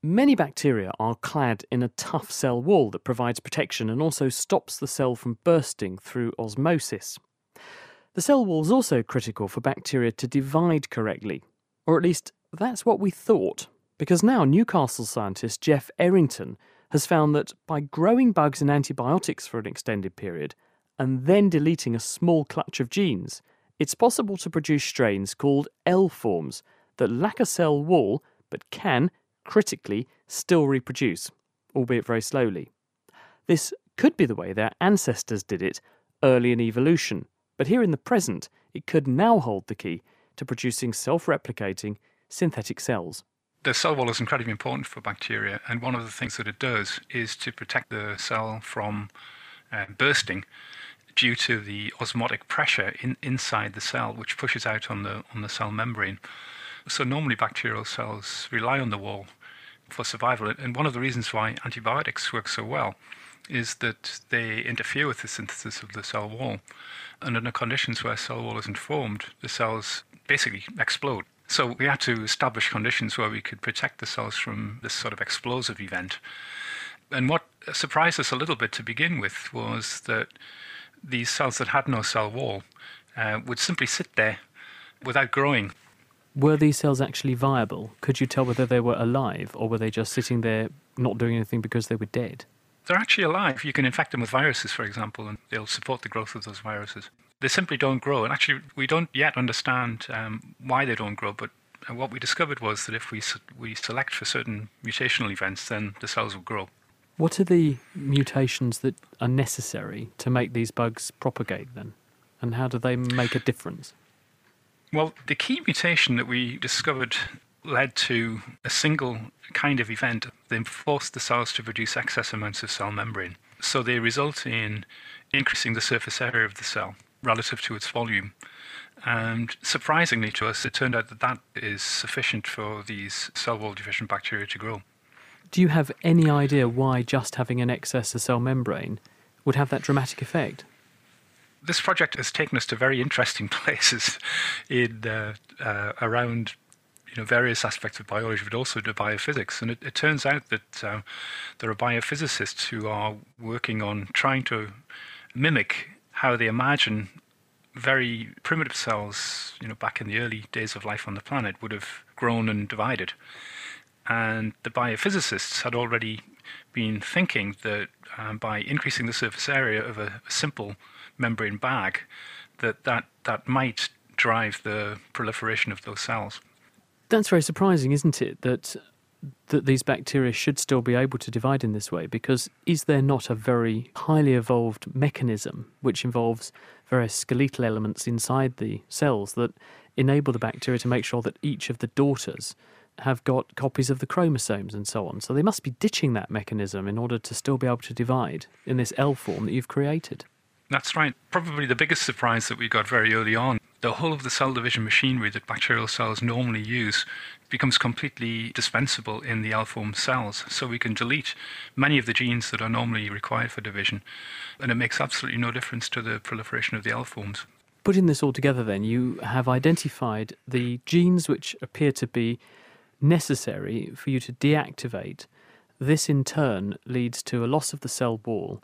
Many bacteria are clad in a tough cell wall that provides protection and also stops the cell from bursting through osmosis. The cell wall is also critical for bacteria to divide correctly, or at least that's what we thought, because now Newcastle scientist Jeff Errington has found that by growing bugs in antibiotics for an extended period and then deleting a small clutch of genes, it's possible to produce strains called L-forms that lack a cell wall but can, critically, still reproduce, albeit very slowly. This could be the way their ancestors did it early in evolution, but here in the present, it could now hold the key to producing self-replicating synthetic cells. The cell wall is incredibly important for bacteria, and one of the things that it does is to protect the cell from bursting due to the osmotic pressure inside the cell, which pushes out on the cell membrane. So normally bacterial cells rely on the wall for survival, and one of the reasons why antibiotics work so well is that they interfere with the synthesis of the cell wall. And under conditions where cell wall isn't formed, the cells basically explode. So we had to establish conditions where we could protect the cells from this sort of explosive event. And what surprised us a little bit to begin with was that these cells that had no cell wall would simply sit there without growing. Were these cells actually viable? Could you tell whether they were alive, or were they just sitting there not doing anything because they were dead? They're actually alive. You can infect them with viruses, for example, and they'll support the growth of those viruses. They simply don't grow. And actually, we don't yet understand why they don't grow, but what we discovered was that if we select for certain mutational events, then the cells will grow. What are the mutations that are necessary to make these bugs propagate then? And how do they make a difference? Well, the key mutation that we discovered led to a single kind of event. They forced the cells to produce excess amounts of cell membrane. So they result in increasing the surface area of the cell relative to its volume. And surprisingly to us, it turned out that that is sufficient for these cell wall deficient bacteria to grow. Do you have any idea why just having an excess of cell membrane would have that dramatic effect? This project has taken us to very interesting places in around various aspects of biology, but also to biophysics. And it turns out that there are biophysicists who are working on trying to mimic how they imagine very primitive cells, back in the early days of life on the planet, would have grown and divided. And the biophysicists had already been thinking that by increasing the surface area of a simple membrane bag, that might drive the proliferation of those cells. That's very surprising, isn't it, that these bacteria should still be able to divide in this way, because is there not a very highly evolved mechanism which involves various skeletal elements inside the cells that enable the bacteria to make sure that each of the daughters have got copies of the chromosomes and so on? So they must be ditching that mechanism in order to still be able to divide in this L form that you've created. That's right. Probably the biggest surprise that we got very early on, the whole of the cell division machinery that bacterial cells normally use becomes completely dispensable in the L-form cells. So we can delete many of the genes that are normally required for division, and it makes absolutely no difference to the proliferation of the L-forms. Putting this all together then, you have identified the genes which appear to be necessary for you to deactivate. This in turn leads to a loss of the cell wall,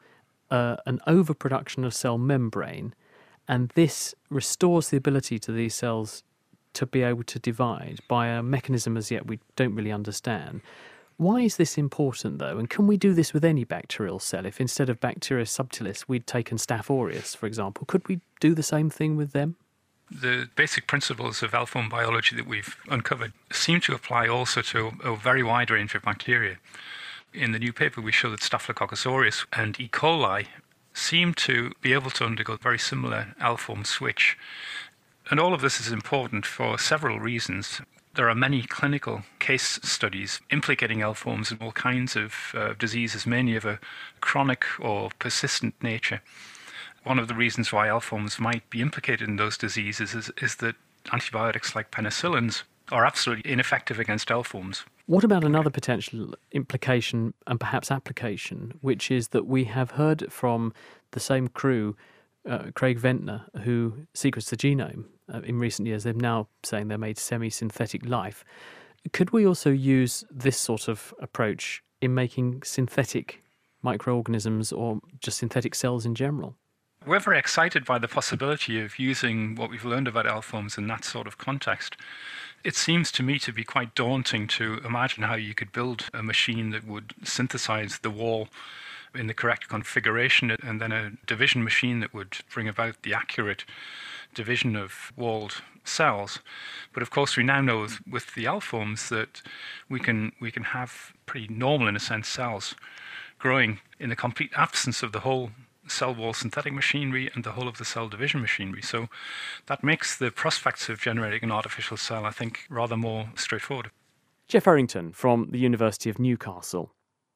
an overproduction of cell membrane, and this restores the ability to these cells to be able to divide by a mechanism as yet we don't really understand. Why is this important, though? And can we do this with any bacterial cell? If instead of Bacteria subtilis we'd taken Staph aureus, for example, could we do the same thing with them? The basic principles of L-form biology that we've uncovered seem to apply also to a very wide range of bacteria. In the new paper, we show that Staphylococcus aureus and E. coli seem to be able to undergo a very similar L-form switch. And all of this is important for several reasons. There are many clinical case studies implicating L-forms in all kinds of diseases, mainly of a chronic or persistent nature. One of the reasons why L-forms might be implicated in those diseases is that antibiotics like penicillins are absolutely ineffective against L-forms. What about another potential implication and perhaps application, which is that we have heard from the same crew, Craig Ventnor, who sequenced the genome in recent years. They're now saying they made semi-synthetic life. Could we also use this sort of approach in making synthetic microorganisms or just synthetic cells in general? We're very excited by the possibility of using what we've learned about L-forms in that sort of context. It seems to me to be quite daunting to imagine how you could build a machine that would synthesize the wall in the correct configuration and then a division machine that would bring about the accurate division of walled cells. But of course we now know with the L-forms that we can have pretty normal, in a sense, cells growing in the complete absence of the whole cell wall synthetic machinery and the whole of the cell division machinery. So that makes the prospects of generating an artificial cell, I think, rather more straightforward. Jeff Errington from the University of Newcastle.